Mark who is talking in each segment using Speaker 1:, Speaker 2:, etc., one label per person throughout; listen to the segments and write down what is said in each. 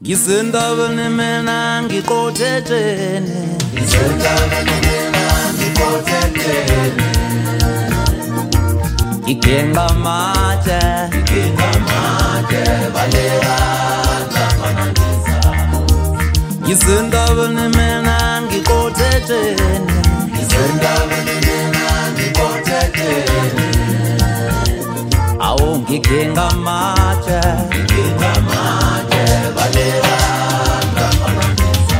Speaker 1: Ngisendabeni mina ngiqothetshene Ngigenga amatshe baleka ngafananisa Ngisendabeni mina ngiqothetshene Awu ngigenga amatshe baleka ngafananisa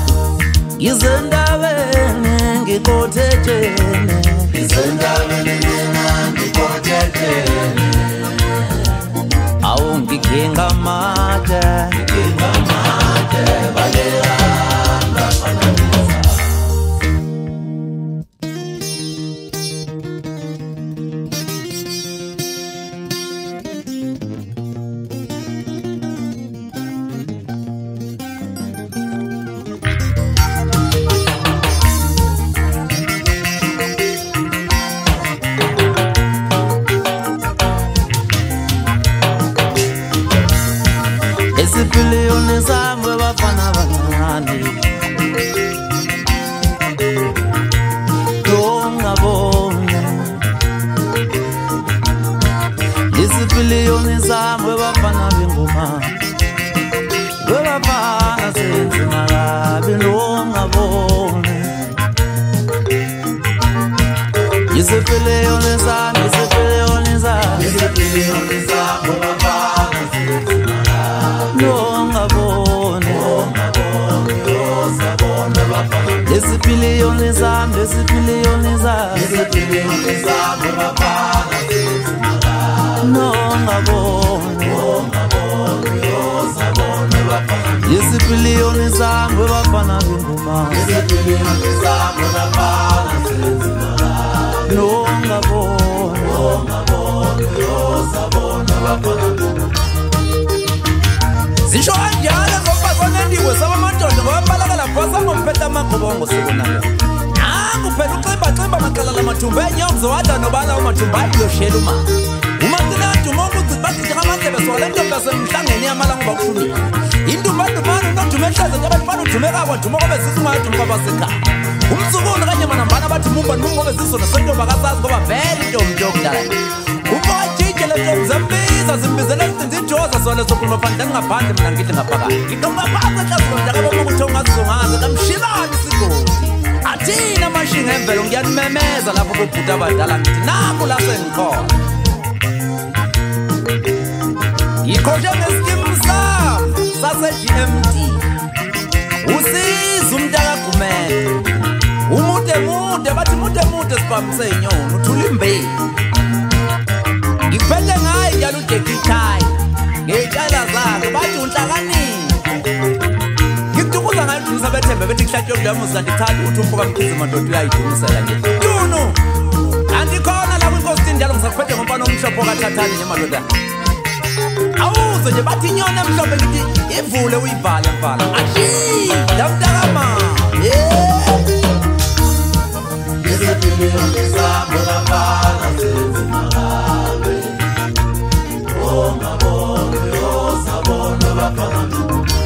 Speaker 1: Ngisendabeni ngiqothetshene Awu ngigenga amatshe baleka ngafananisa Isipiliyoni zami bafana bancane Dongabone Isipiliyoni zami bafana bengoma Bafana senzima kabi dongabone Isipiliyoni zami bafana senzima Dongabone Isipiliyoni zami bafana senzima Dongabone Isipiliyoni zami bafana bengoma Zisho kanjalo ngoba konendiwe sabamadoda ngobalakala phosa ngomphetha amagqobongo sikunayo Nangu phela ucimba maqala lamathumba enyomzo wada nobala umathumba ayoshela uma tinathi umuntu bathi njengamandlebe swala ntombi yasemhlangeni yamala ngoba kuhlunile Intumbandumane nodume ehlaza nje abafana udume kabo dume ngoba sisimathi ngoba sekhaya Umsukulu kanye manambana bathi mumba ngoba sisona sentombi akasazi ngoba vele intombi yokudala Ubajike le ntombi zembiza zimbizele izinjoza sona sokhuluma phandle ngaphandle mina ngithi ngaphakathi Ngiqonga phansi ehlazo njalo ukuthi ungazizongaze kamshilani isigodi Athina mashinga emvelo ngiyanimemeza lapho kubhuta abadala ngithi naku la sengikhona Ikhoshe ngeskimu sase-GMD Usiza umntaka Gumede Umude bathi mude sibambise inyoni uthula imbewu Ngiphethe ngaye njalo uDekithaya ngey'tshela zakhe bathi unhlakaniphe Ngikudukuza ngayo udinisa bethembe bethi kuhlatywe kuleyo muzi kanti thanda ukuthi umfoka Mkhize Madoda uyayidumisela nje Yunu andikhona la kwinkosi njalo ngisakuphethe ngomfana omhlophe okathathani nje madoda Awuze nje bathi inyoni emhlophe ngithi ivule uyivale mfana Ashi damntakama Isipiliyoni zami bafana senzima kabi Ongabone yosabone bafana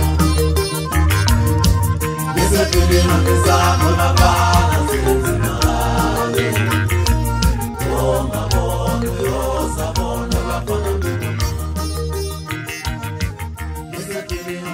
Speaker 1: Isipiliyoni zami bafana senzima kabi Ongabone yosabone bafana Isipiliyoni